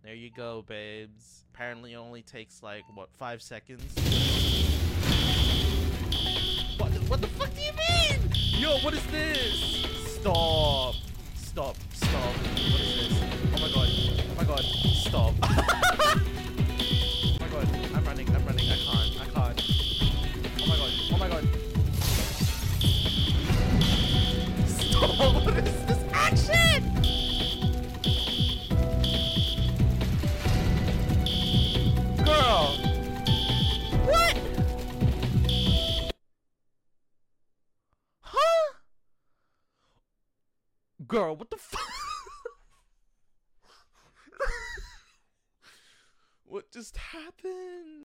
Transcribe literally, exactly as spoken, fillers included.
There you go, babes. Apparently it only takes like, what, five seconds? What the, what the fuck do you mean? Yo, what is this? Stop. Stop. Stop. What is this? Oh my god. Oh my god. Stop. Oh my god. I'm running. I'm running. I can't. I can't. Oh my god. Oh my god. Stop. What is this action? Girl. What? Huh? Girl, what the fuck? What just happened?